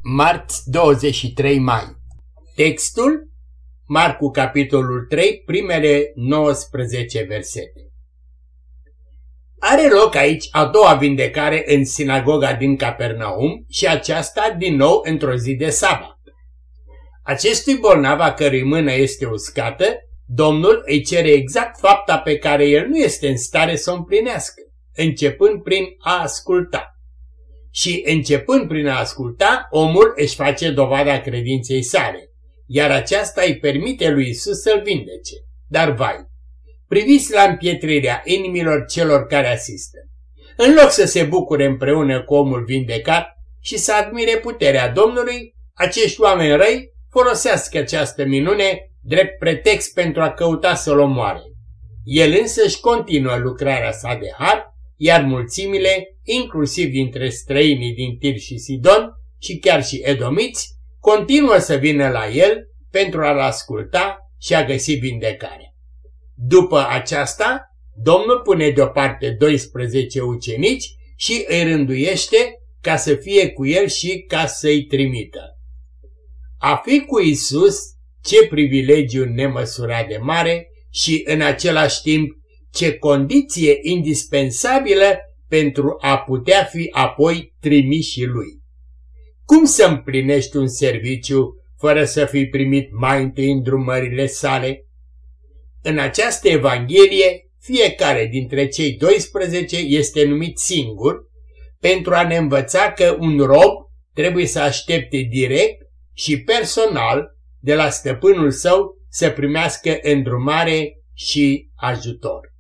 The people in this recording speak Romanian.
Marți 23 mai. Textul Marcu capitolul 3, primele 19 versete. Are loc aici a doua vindecare în sinagoga din Capernaum și aceasta din nou într-o zi de sabat. Acestui bolnav a cărui mână este uscată, Domnul îi cere exact fapta pe care el nu este în stare să o împlinească, începând prin a asculta. Și începând prin a asculta, omul își face dovada credinței sale, iar aceasta îi permite lui Isus să-l vindece. Dar vai, priviți la împietrirea inimilor celor care asistă. În loc să se bucure împreună cu omul vindecat și să admire puterea Domnului, acești oameni răi folosească această minune drept pretext pentru a căuta să-l omoare. El însă își continuă lucrarea sa de har, iar mulțimile, inclusiv dintre străinii din Tir și Sidon și chiar și edomiți, continuă să vină la el pentru a-l asculta și a găsi vindecare. După aceasta, Domnul pune deoparte 12 ucenici și îi rânduiește ca să fie cu el și ca să-i trimită. A fi cu Isus, ce privilegiu nemăsurat de mare și în același timp ce condiție indispensabilă pentru a putea fi apoi trimiși lui. Cum să împlinești un serviciu fără să fii primit mai întâi îndrumările sale? În această Evanghelie, fiecare dintre cei 12 este numit singur pentru a ne învăța că un rob trebuie să aștepte direct și personal de la stăpânul său să primească îndrumare și ajutor.